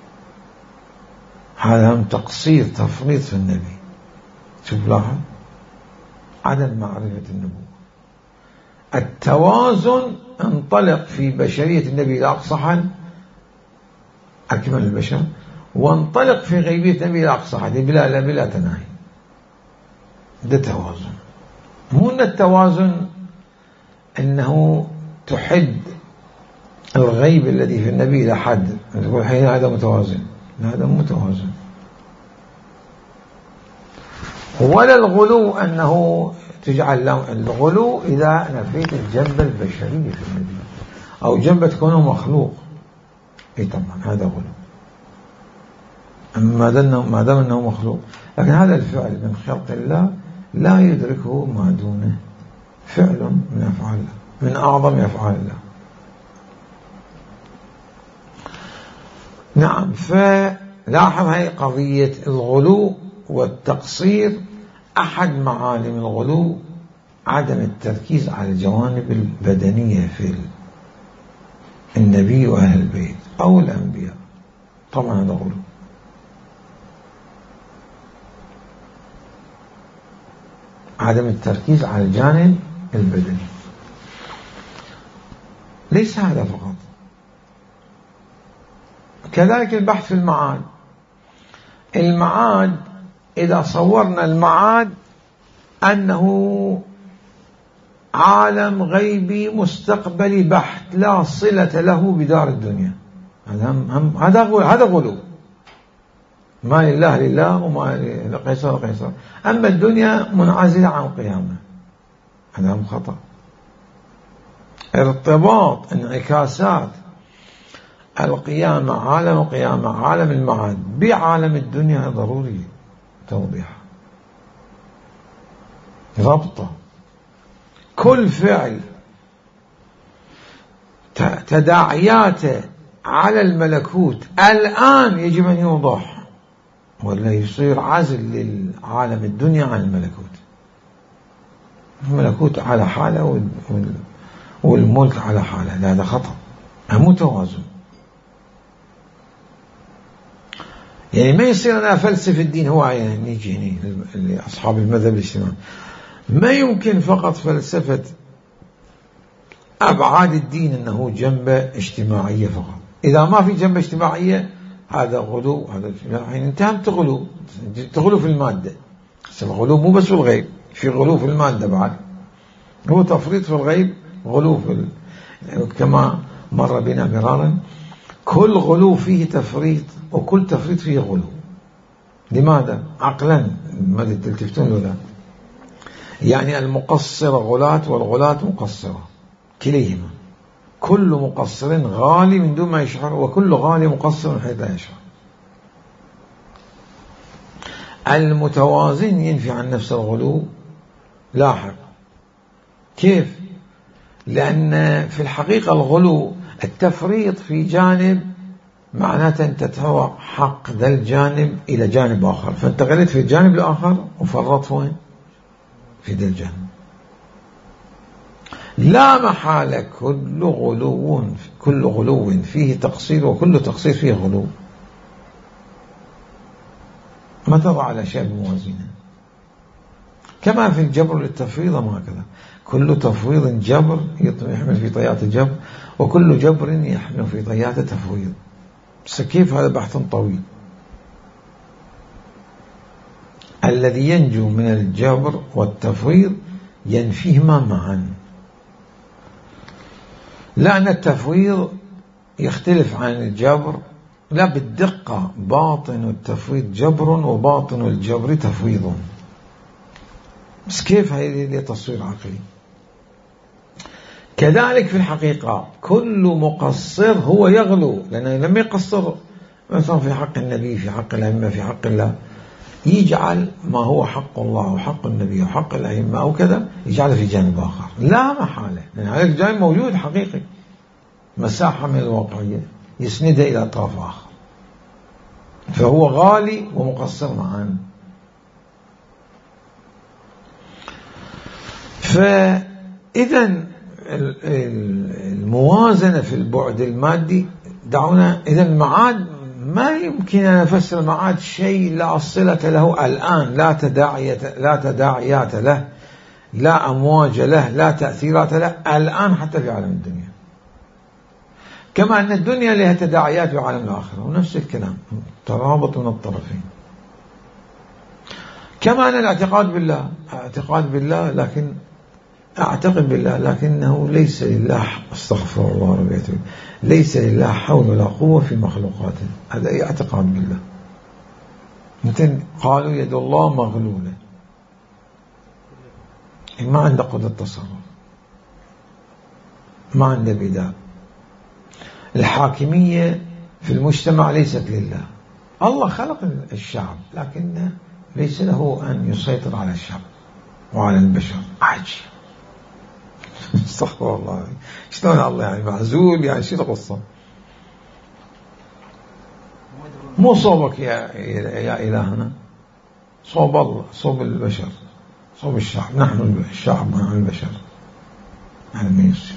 هذا هم تقصير تفريط في النبي. شوف لاحظ عدم معرفة النبوة. التوازن انطلق في بشرية النبي إلى أقصى حد أكمل البشر، وانطلق في غيبية النبي إلى أقصى حد بلا لا بلا تناهي. ده توازن، مو أن التوازن أنه تحد الغيب الذي في النبي إلى حد تقول حين هذا متوازن، لا، هذا متوازن. ولا الغلو أنه تجعل الغلو إذا نفيت الجنبة البشرية في النبي أو جنبة كونه مخلوق، أي طبعا هذا غلو، أما ما دام أنه مخلوق. لكن هذا الفعل من خلق الله لا يدركه ما دونه، فعل من أفعال الله، من أعظم أفعال الله. نعم، فلاحظ هذه قضية الغلو والتقصير. أحد معالم الغلو عدم التركيز على الجوانب البدنية في النبي وأهل البيت أو الأنبياء، طبعا هذا غلو. عدم التركيز على الجانب البدني. ليس هذا فقط، كذلك البحث في المعاد. المعاد إذا صورنا المعاد أنه عالم غيبي مستقبلي بحت لا صلة له بدار الدنيا. هذا هذا غلو. ما لله لله وما لقيصر قيصر. أما الدنيا منعزلة عن القيامة، هذا هم خطأ. ارتباط انعكاسات القيامة، عالم القيامة عالم المعاد بعالم الدنيا ضروري توضيح، ربطه. كل فعل تداعياته على الملكوت الآن يجب أن يوضح، ولا يصير عزل للعالم الدنيا عن الملكوت. الملكوت على حالة والملك على حالة، هذا خطأ، مو توازن. يعني ما يصير أنا أفلسف الدين. هو يعني نيجي هنا لأصحاب المذهب الاجتماعي، ما يمكن فقط فلسفة أبعاد الدين أنه جنبه اجتماعية فقط. إذا ما في جنبه اجتماعية هذا غلو، هذا يعني أنت هم تغلو تغلو في المادة. الغلو مو بس في الغيب، في غلو في المادة بعد، هو تفريط في الغيب، غلو في ال... كما مر بنا مرارا. كل غلو فيه تفريط، وكل تفريط فيه غلو. لماذا؟ عقلا ما تلتفتون له. يعني المقصرة غلاة والغلاة مقصرة، كليهما. كل مقصر غالي من دون ما يشعر، وكل غالي مقصر من حيث لا يشعر. المتوازن ينفي عن نفس الغلو لاحق. كيف؟ لأن في الحقيقة الغلو التفريط في جانب معناته أنت تهوى حق ذا الجانب إلى جانب آخر، فأنت غليت في الجانب الآخر وفرطت وين؟ في ذا الجانب. لا محالة كل غلو كل غلو فيه تقصير، وكل تقصير فيه غلو. ما تضع على شيء بموازينه. كما في الجبر للتفويض ما هكذا، كل تفويض جبر يحمل في طيات الجبر، وكل جبر يحمل في طيات تفويض. بس كيف؟ هذا بحث طويل. الذي ينجو من الجبر والتفويض ينفيهما معا. لأن التفويض يختلف عن الجبر لا بالدقة. باطن التفويض جبر، وباطن الجبر تفويض. بس كيف؟ هذه تصوير عقلي. كذلك في الحقيقة كل مقصر هو يغلو، لأنه لما يقصر مثلا في حق النبي، في حق الأئمة، في حق الله، يجعل ما هو حق الله وحق النبي وحق الأئمة أو كذا يجعله في جانب آخر لا محالة، لأن هذا الجانب موجود حقيقي، مساحة من الواقعية يسنده إلى طرف آخر، فهو غالي ومقصر معا. فإذا الموازنة في البعد المادي دعونا. إذا المعاد ما يمكن أن نفسر المعاد شيء لا صلة له الآن، لا تداعيات لا تداعيات له، لا أمواج له، لا تأثيرات له الآن حتى في عالم الدنيا. كما أن الدنيا لها تداعيات في عالم الآخرة، ونفس الكلام ترابط من الطرفين. كما أن الاعتقاد بالله اعتقاد بالله لكن أعتقد بالله لكنه ليس لله، استغفر الله ربي يتوب، ليس لله حول ولا قوة في مخلوقاته، هذا اعتقاد بالله. مثل قالوا يد الله مغلولة، ما عنده قدرة تصرف، ما عنده بداء. الحاكمية في المجتمع ليست لله، الله خلق الشعب لكن ليس له أن يسيطر على الشعب وعلى البشر. عجيب، استغفر الله، شلون الله يعني معزول؟ يعني شو القصة؟ مو صوبك يا يا إلهنا، صوب الله، صوب البشر، صوب الشعب. نحن الشعب، نحن البشر، نحن ما يصير.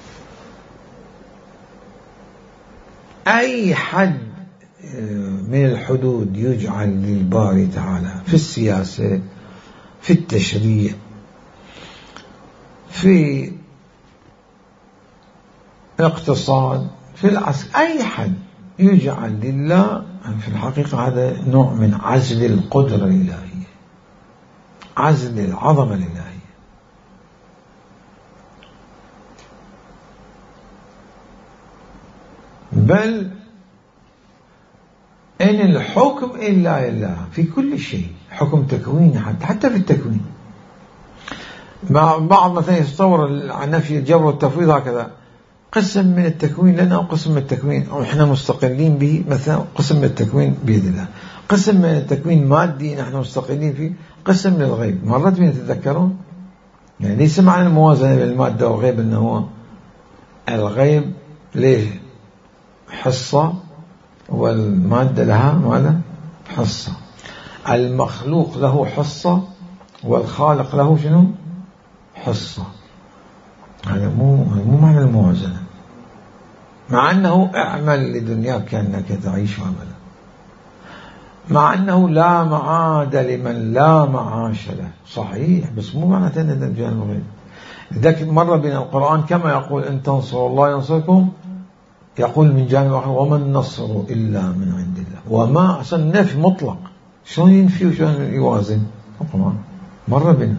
أي حد من الحدود يجعل للباري تعالى في السياسة، في التشريع، في الاقتصاد، في العسكر، أي حد يجعل لله، في الحقيقة هذا نوع من عزل القدرة الإلهية، عزل العظمة الإلهية. بل إن الحكم إلا لله في كل شيء، حكم تكويني حتى حتى في التكوين. مع بعض مثلا يتصور عن نفي الجبر والتفويض هكذا، قسم من التكوين لنا وقسم من التكوين ونحن مستقلين به، مثلا قسم من التكوين بيد الله، قسم من التكوين مادي نحن مستقلين فيه، قسم من الغيب. مرات بين تتذكرون يعني ليس معنى الموازنة بين المادة والغيب أنه هو الغيب له حصة والمادة لها ماذا حصة، المخلوق له حصة والخالق له شنو حصة. هذا مو مو معنى الموازنة، مع أنه اعمل لدنياك كأنك تعيش عملا، مع أنه لا معاد لمن لا معاش له، صحيح، بس مو معنى أن الجانب الغيب. لذلك مرة بين القرآن كما يقول إن تنصروا الله ينصركم، يقول من جانب آخر وما النصر إلا من عند الله. وما أصلا نفي مطلق، شلون ينفي وشلون يوازن القرآن؟ مرة بنا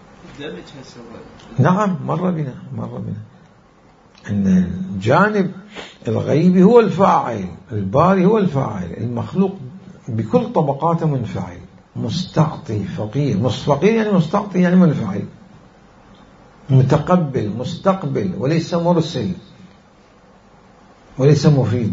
نعم مرة بنا مرة بنا أن الجانب الغيبي هو الفاعل، الباري هو الفاعل، المخلوق بكل طبقاته منفعل، مستعطي فقير، فقير يعني مستعطي يعني منفعل، متقبل مستقبل، وليس مرسل وليس مفيد.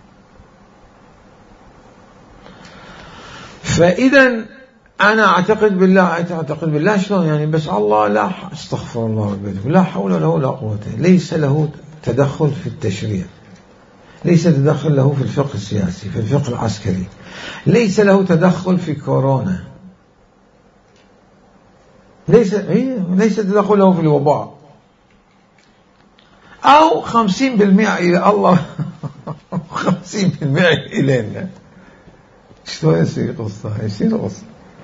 فإذا أنا أعتقد بالله، أعتقد بالله شلون يعني؟ بس الله لا، استغفر الله ربي، لا حول له ولا قوة، ليس له تدخل في التشريع، ليس تدخل له في الفقه السياسي، في الفقه العسكري، ليس له تدخل في كورونا، ليس ليس تدخل له في الوباء، أو خمسين بالمئة إلى الله خمسين بالمئة إلينا. شلون يصير قصة؟ يصير قصة.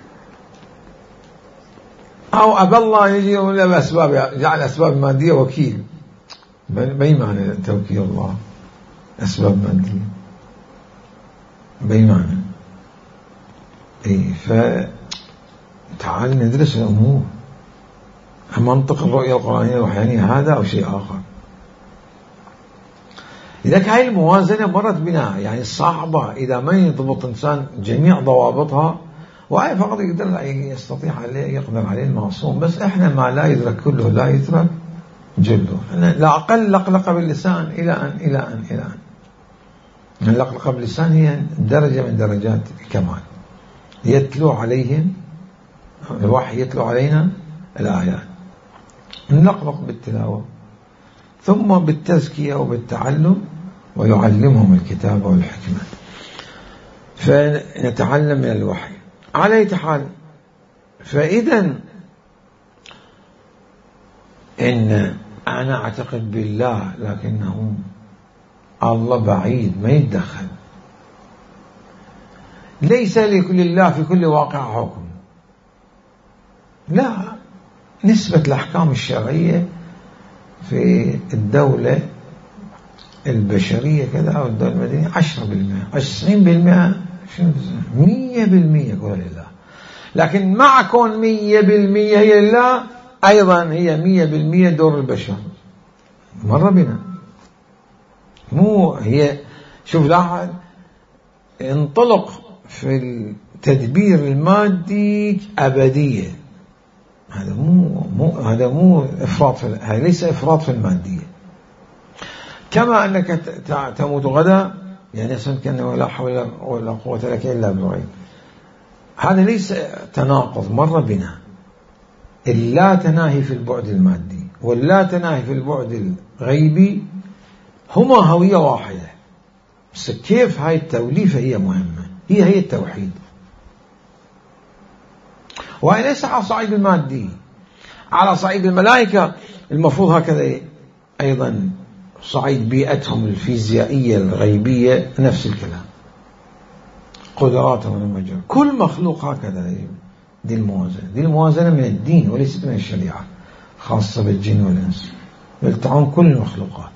أو أبى الله يجي ولا بأسباب، جعل أسباب مادية وكيل، بأي معنى توكيل الله أسباب مادية؟ بأي معنى؟ إيه، فتعال ندرس الأمور، منطق الرؤية القرآنية الوحيانية هذا أو شيء آخر. لذلك هاي الموازنة مرت بنا يعني صعبة إذا ما يضبط إنسان جميع ضوابطها، وهي فقط يقدر يستطيع عليه يقدر عليه المعصوم. بس إحنا ما لا يدرك كله لا يترك جله. لا أقل لقلقة باللسان إلى أن إلى أن إلى أن اللقلقة باللسان هي درجة من درجات الكمال. يتلو عليهم الوحي، يتلو علينا الآيات، نلقلق بالتلاوة، ثم بالتزكية وبالتعلم، ويعلمهم الكتاب والحكمة، فنتعلم من الوحي على أي حال. فإذا إن أنا أعتقد بالله، لكنه الله بعيد ما يتدخل، ليس لكل الله في كل واقع حكم، لا، نسبة الأحكام الشرعية في الدولة البشرية كذا أو الدولة المدنية عشرة بالمئة، عشرين بالمئة، مية بالمئة يقول لله. لكن مع كون مية بالمئة هي لله، أيضا هي مية بالمئة دور البشر. مرة بنا مو هي، شوف لاحظ، انطلق في التدبير المادي أبدية، هذا مو مو هذا مو إفراط في، هذا ليس إفراط في المادية. كما أنك تموت غدا، يعني سنكن ولا حول ولا قوة لك إلا بالغيب، هذا ليس تناقض. مر بنا اللا تناهي في البعد المادي واللا تناهي في البعد الغيبي هما هوية واحدة، بس كيف هاي التوليفة هي مهمة، هي هي التوحيد. وهي ليس على صعيد المادي، على صعيد الملائكة المفروض هكذا أيضا، صعيد بيئتهم الفيزيائية الغيبية نفس الكلام، قدراتهم المجرى، كل مخلوق هكذا. دي الموازنة، دي الموازنة من الدين وليست من الشريعة، خاصة بالجن والإنس، بل تعم كل المخلوقات.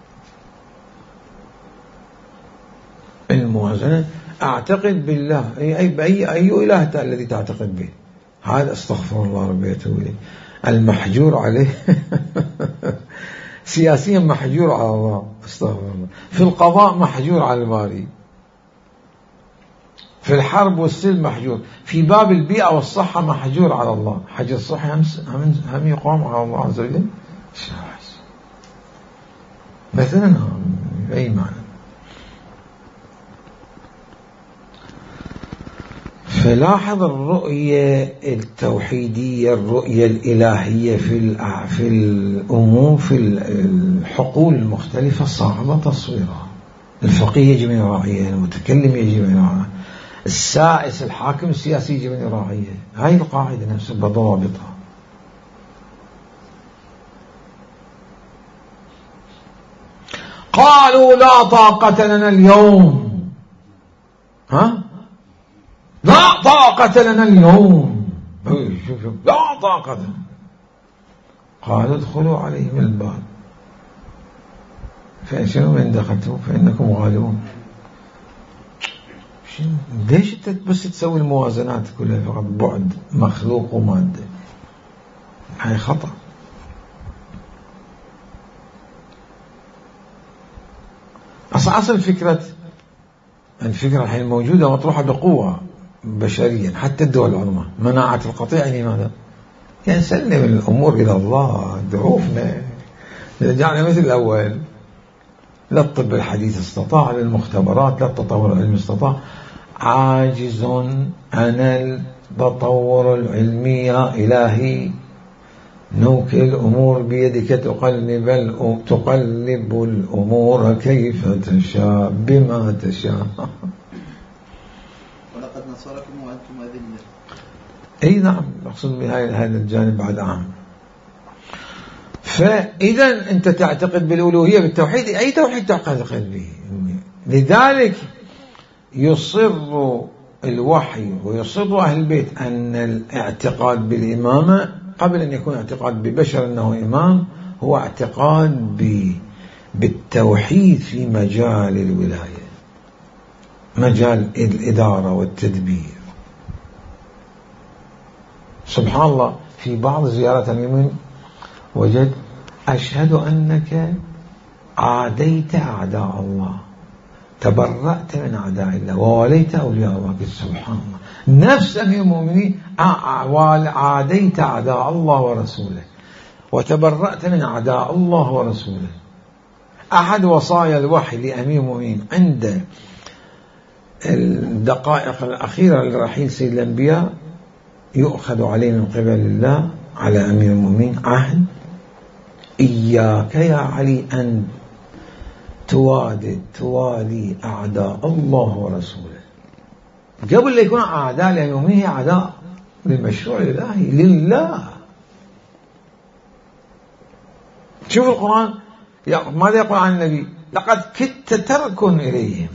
الموازنة أعتقد بالله، أي بأي أي إله الذي تعتقد به، هذا استغفر الله ربي يتوب إليه، المحجور عليه سياسيا محجور على الله استغفر الله. في القضاء محجور على الباري، في الحرب والسلم محجور، في باب البيئة والصحة محجور على الله. حج الصحة هم, هم يقام على الله عز وجل مثلا بأي معنى. فلاحظ الرؤية التوحيدية، الرؤية الإلهية في في الأمور، في الحقول المختلفة صعبة تصويرها. الفقيه يجب أن يراعيها، المتكلم يجب أن يراعيها، السائس الحاكم السياسي يجب أن يراعيها. هاي القاعدة نفسها بضوابطها. قالوا لا طاقة لنا اليوم، ها لا طاقة لنا اليوم، شوف شوف لا طاقة. قال ادخلوا عليهم الباب فإن شئتم من دخلتم فإنكم غالبون. ليش بس تسوي الموازنات كلها فقط بعد مخلوق ومادة؟ هاي خطأ. أصل فكرة الفكرة الحين موجودة مطروحة بقوة بشريا، حتى الدول العظمى مناعة القطيع. يعني ماذا؟ يعني سلم الأمور إلى الله، ضعوفنا رجعنا مثل الأول. لا الطب الحديث استطاع، لا المختبرات، لا التطور العلمي استطاع. عاجز أنا التطور العلمي يا إلهي، نوكل الأمور بيدك تقلب تقلب الأمور كيف تشاء بما تشاء. ولقد نصركم وأنتم أذلة. أي نعم، أقصد بهذا الجانب بعد عام. فإذا أنت تعتقد بالألوهية بالتوحيد، أي توحيد تعتقد به. لذلك يصر الوحي ويصر أهل البيت أن الاعتقاد بالإمامة قبل أن يكون اعتقاد ببشر أنه إمام هو اعتقاد بالتوحيد في مجال الولاية، مجال الإدارة والتدبير. سبحان الله، في بعض زيارات اليمين وجد أشهد أنك عاديت أعداء الله، تبرأت من أعداء الله ووليت أولياء الله. سبحان الله، نفس أمير المؤمنين عاديت أعداء الله ورسوله وتبرأت من أعداء الله ورسوله. أحد وصايا الوحي لأمير المؤمنين عند الدقائق الأخيرة لرحيل سيد الأنبياء يؤخذ عليه من قبل الله على أمير المؤمنين عهد: إياك يا علي أن توادد توالي أعداء الله ورسوله. قبل لا يكون أعداء لأمير المؤمنين هي أعداء للمشروع الإلهي لله. شوف القرآن ماذا يقول عن النبي: لقد كدت تركن إليهم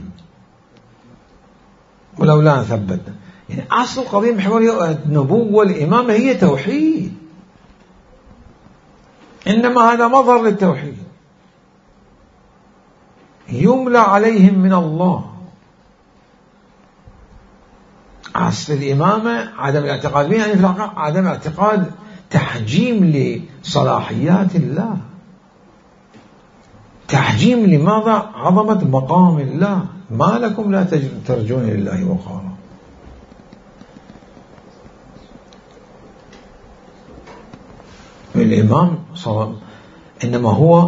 ولولا أن ثبتنا. يعني أصل قضية محورية النبوة والإمامة هي توحيد، إنما هذا مظهر للتوحيد يملى عليهم من الله. أصل الإمامة عدم الاعتقاد بها، يعني عدم اعتقاد تحجيم لصلاحيات الله، تحجيم لماذا؟ عظمة مقام الله. ما لكم لا ترجون لله وقارا. الإمام صلى إنما هو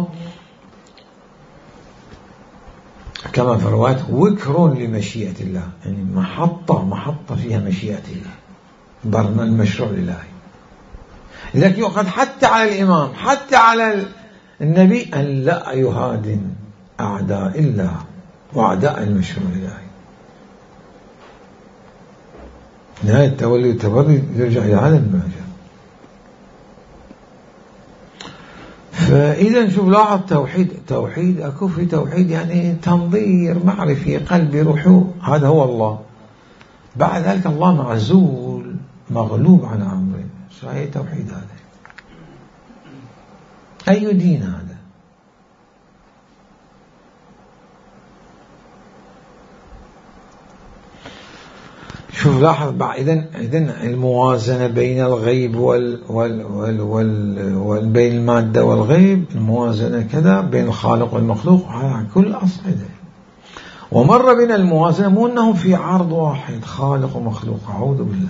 كما في الروايات وكر لمشيئة الله، يعني محطة محطة فيها مشيئة الله، برنامج المشروع الإلهي. لذلك يؤخذ حتى على الإمام حتى على النبي أن لا يهادن أعداء الله وأعداء المشروع الإلهي. نهاية التولي والتبري يرجع إلى هذا المجال. فإذا شوف لاحظ توحيد توحيد أكو في توحيد يعني تنظير معرفي قلبي روحي، هذا هو الله. بعد ذلك الله معزول مغلوب عن أمره. صحيح توحيد هذا أي دين هذا؟ شوف لاحظ إذن إذن الموازنة بين الغيب وال وال وال وال وال بين المادة والغيب، الموازنة كذا بين الخالق والمخلوق على كل أصعدة. ومر بنا الموازنة مو أنهم في عرض واحد خالق ومخلوق، أعوذ بالله.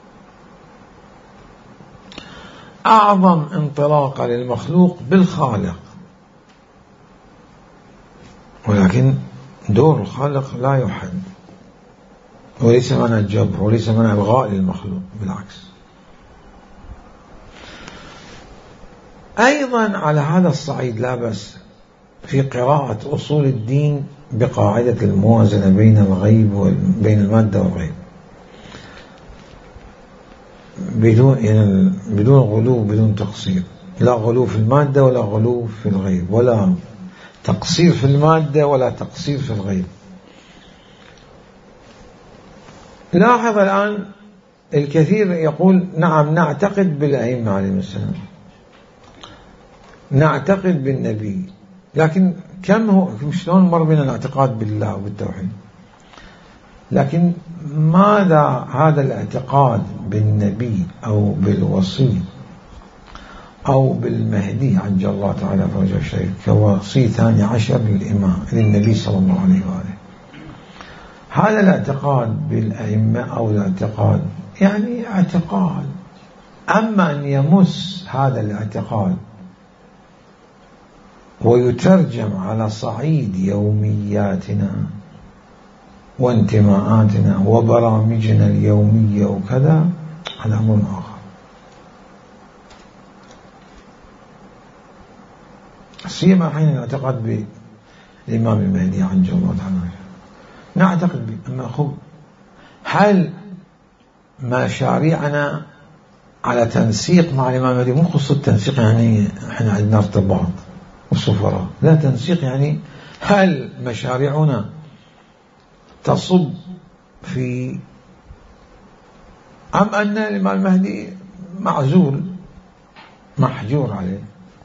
أعظم انطلاقة للمخلوق بالخالق، ولكن دور الخالق لا يحد، وليس معنى الجبر وليس معنى الغاء للمخلوق، بالعكس. أيضا على هذا الصعيد لا بأس في قراءة أصول الدين بقاعدة الموازنة بين الغيب وبين المادة والغيب، بدون يعني بدون غلو بدون تقصير، لا غلو في المادة ولا غلو في الغيب، ولا تقصير في المادة ولا تقصير في الغيب. لاحظ الآن الكثير يقول نعم نعتقد بالأئمة عليهم السلام، نعتقد بالنبي، لكن كم هو شلون مر بنا الاعتقاد بالله وبالتوحيد، لكن ماذا هذا الاعتقاد بالنبي أو بالوصي أو بالمهدي عجل الله تعالى فرجه الشريف كوصي ثاني عشر للإمام للنبي صلى الله عليه وآله، هذا الاعتقاد بالأئمة أو الاعتقاد يعني اعتقاد، أما أن يمس هذا الاعتقاد ويترجم على صعيد يومياتنا وانتماءاتنا وبرامجنا اليومية وكذا، هذا أمر آخر. سيما حين الاعتقاد بالإمام المهدي عجل الله تعالى نعتقد به، أما خب هل مشاريعنا على تنسيق مع الإمام المهدي؟ مو قصة التنسيق يعني احنا عندنا ارتباط وسفراء، لا، تنسيق يعني هل مشاريعنا تصب في أم أن الإمام المهدي معزول محجور عليه؟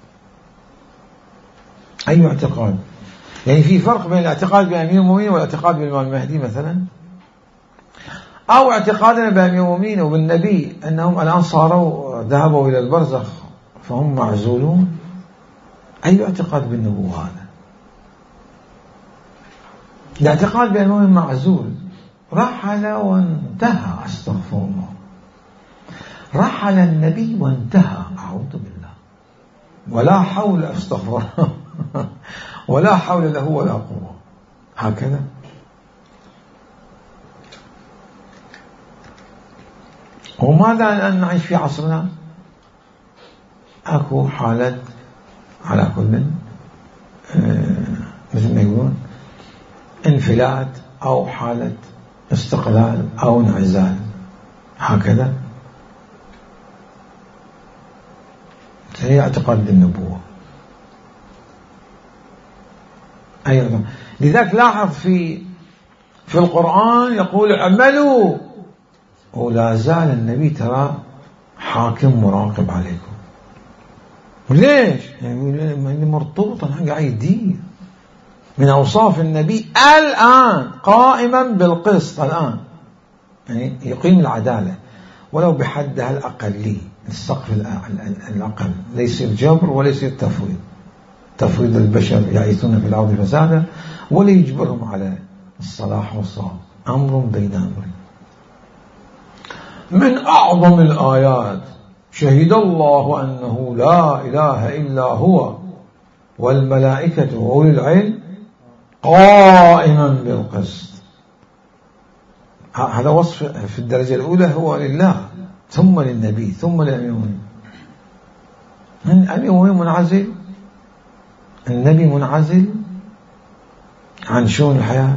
أي اعتقاد؟ يعني في فرق بين الاعتقاد بأمير المؤمنين والاعتقاد بالإمام المهدي مثلا، أو اعتقادنا بأمير المؤمنين وبالنبي أنهم الآن صاروا ذهبوا إلى البرزخ فهم معزولون. أي اعتقاد بالنبوة هذا؟ الاعتقاد بأنه معزول رحل وانتهى، أستغفر الله، رحل النبي وانتهى، أعوذ بالله، ولا حول أستغفر الله ولا حول له ولا قوة، هكذا. وماذا الآن نعيش في عصرنا؟ أكو حالة على كل مثل ما يقولون انفلات أو حالة استقلال أو انعزال، هكذا. هي اعتقاد بالنبوة أيضا. لذلك لاحظ في في القرآن يقول اعملوا، ولا زال النبي ترى حاكم مراقب عليكم. ليش؟ يعني مرتبطا قاعد يدير من أوصاف النبي الآن قائما بالقسط، الآن يعني يقيم العدالة ولو بحدها الأقلي، السقف الأقل، ليس الجبر وليس التفويض، تفويض البشر يعيثون في الأرض فسادا ولا يجبرهم على الصلاح والصواب، أمر بين أمرين. من أعظم الآيات شهد الله أنه لا إله إلا هو والملائكة وأولي العلم قائما بالقسط. هذا وصف في الدرجة الأولى هو لله، ثم للنبي، ثم للأمير المؤمنين. من أمير المؤمنين منعزل، النبي منعزل عن شؤون الحياة.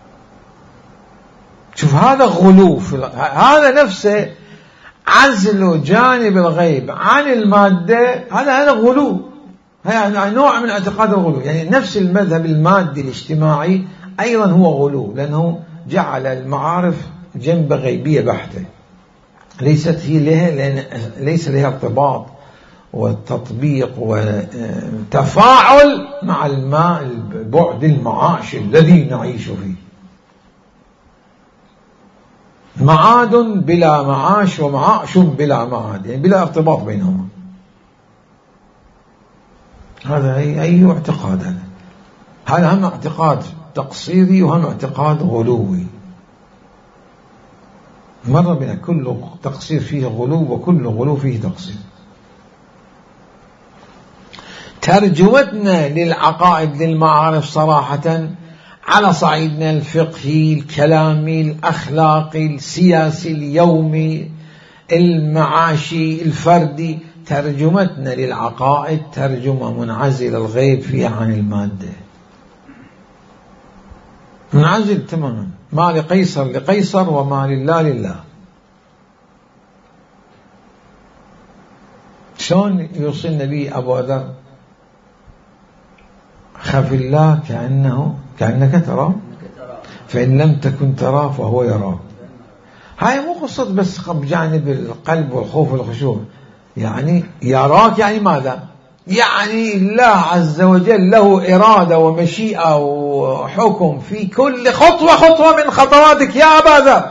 شوف هذا غلو في هذا نفسه، عزل جانب الغيب عن المادة، هذا هذا غلو، هذا نوع من اعتقاد الغلو. يعني نفس المذهب المادي الاجتماعي أيضا هو غلو، لأنه جعل المعارف جنب غيبية بحتة، ليست هي لها، لأن ليس لها ارتباط والتطبيق وتفاعل مع الماء البعد المعاش الذي نعيش فيه. معاد بلا معاش ومعاش بلا معاد، يعني بلا ارتباط بينهما. هذا أي, أي اعتقاد هذا هذا هم اعتقاد تقصيري وهم اعتقاد غلوي. مر بنا كل تقصير فيه غلو وكل غلو فيه تقصير. ترجمتنا للعقائد للمعارف صراحة على صعيدنا الفقهي الكلامي الأخلاقي السياسي اليومي المعاشي الفردي، ترجمتنا للعقائد ترجمة منعزلة الغيب فيها عن المادة، منعزل تماما، ما لقيصر لقيصر وما لله لله. شلون يوصي النبي أبو ذر خف الله كأنه كأنك تراه فإن لم تكن تراه فهو يراه. هاي مو قصة بس بجانب القلب والخوف والخشوع، يعني يراك يعني ماذا؟ يعني الله عز وجل له إرادة ومشيئة وحكم في كل خطوة خطوة من خطواتك يا أبا ذر.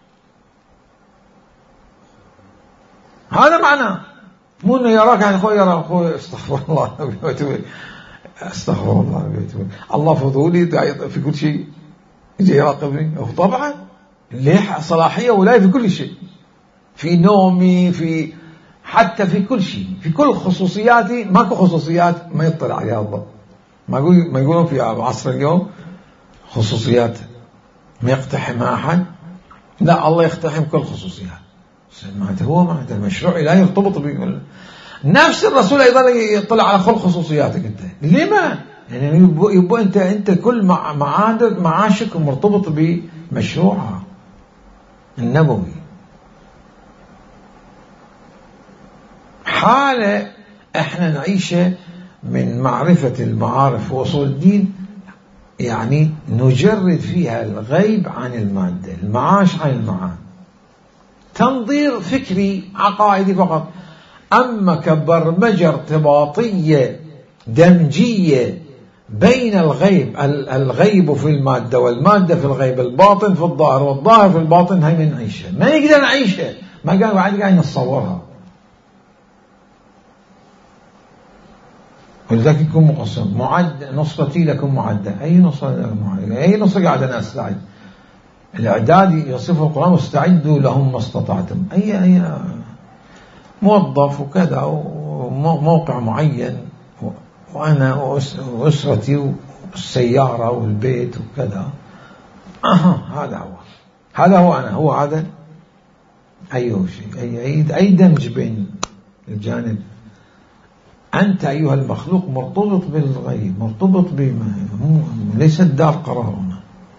هذا معناه، مو انه يراك يعني اخوي يرى اخوي استغفر الله استغفر الله الله فضولي في كل شيء يجي يراقبني. طبعا ليه صلاحية ولاية في كل شيء، في نومي، في حتى في كل شيء، في كل خصوصياتي. ماكو خصوصيات ما يطلع عليها الله. ما يقول ما يقولون في عصر اليوم خصوصيات ما يقتحمها أحد. لا، الله يقتحم كل خصوصيات. معناته هو معناته المشروع لا يرتبط به. نفس الرسول أيضا يطلع على كل خصوصياتك أنت. لما؟ يعني يبقى, يبقى أنت أنت كل معادك معاشك مرتبط بمشروعها النبوي. حالة احنا نعيشه من معرفة المعارف وأصول الدين، يعني نجرد فيها الغيب عن المادة، المعاش عن المعاد، تنظير فكري عقائدي فقط. أما كبرمجة ارتباطية دمجية بين الغيب الغيب في المادة والمادة في الغيب، الباطن في الظاهر والظاهر في الباطن، هاي من نعيشها ما نقدر نعيشها، ما قال بعد قاعد نتصورها. ولذلك يكون مقسم معد نصرتي لكم معدة. أي نصرة لكم معدة؟ أي نصرة قاعد أنا أستعد؟ الإعداد يصف القرآن واستعدوا لهم ما استطعتم. أي أي موظف وكذا وموقع معين وأنا وأسرتي والسيارة والبيت وكذا. أها هذا هو هذا هو أنا هو هذا أي شيء أي أي دمج بين الجانب. أنت أيها المخلوق مرتبط بالغيب، مرتبط بما ليس الدار قرارنا.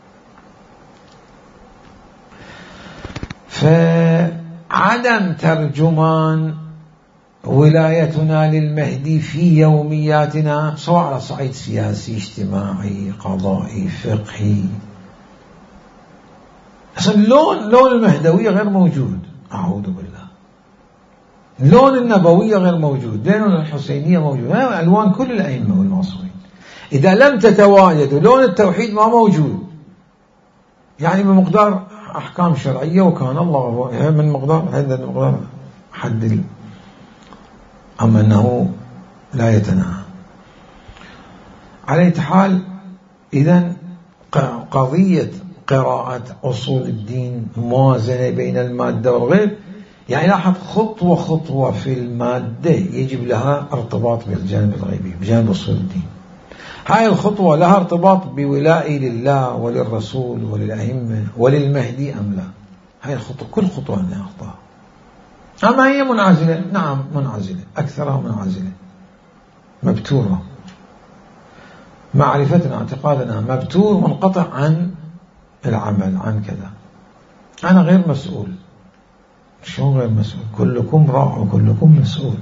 فعدم ترجمان ولايتنا للمهدي في يومياتنا سواء على صعيد سياسي اجتماعي قضائي فقهي، أصلا لون لون المهدوية غير موجود. أعوذ بالله. لون النبوية غير موجود، لون الحسينية موجود، ألوان كل الأئمة والمعصومين. إذا لم تتواجد لون التوحيد ما موجود، يعني بمقدار أحكام شرعية وكان الله من مقدار هذا مقدار حد، أما أنه لا يتناهى. على أي حال، إذن قضية قراءة أصول الدين موازنة بين المادة والغيب، يعني لاحظ خطوة خطوة في المادة يجب لها ارتباط بالجانب الغيبي بجانب أصول الدين. هاي الخطوة لها ارتباط بولائي لله وللرسول وللأئمة وللمهدي أم لا؟ هاي الخطوة كل خطوة لها أخطاء. أما هي منعزلة؟ نعم منعزلة، أكثرها منعزلة مبتورة. معرفتنا اعتقادنا مبتور منقطع عن العمل عن كذا. أنا غير مسؤول. شلون غير مسؤول؟ كلكم راع وكلكم مسؤول.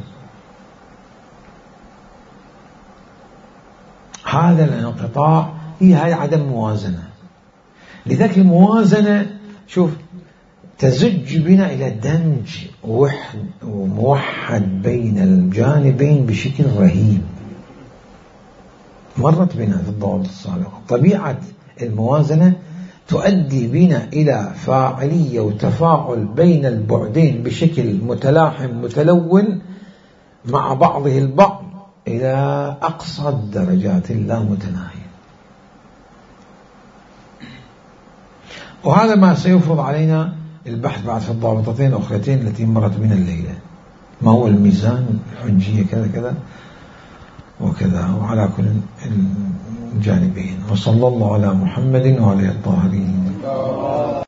هذا الانقطاع هي هاي عدم موازنة. لذلك الموازنة شوف تزج بنا إلى دمج وحد وموحد بين الجانبين بشكل رهيب. مرت بنا في الضوابط السابقة طبيعة الموازنة تؤدي بنا إلى فاعلية وتفاعل بين البعدين بشكل متلاحم متلون مع بعضه البعض إلى أقصى الدرجات اللامتناهية. وهذا ما سيفرض علينا البحث بعد في الضابطتين الأخرتين التي مرت بنا الليلة، ما هو الميزان، الحجية، كذا كذا وكذا، وعلى كل الجانبين. وصلى الله على محمد وعلى الطاهرين.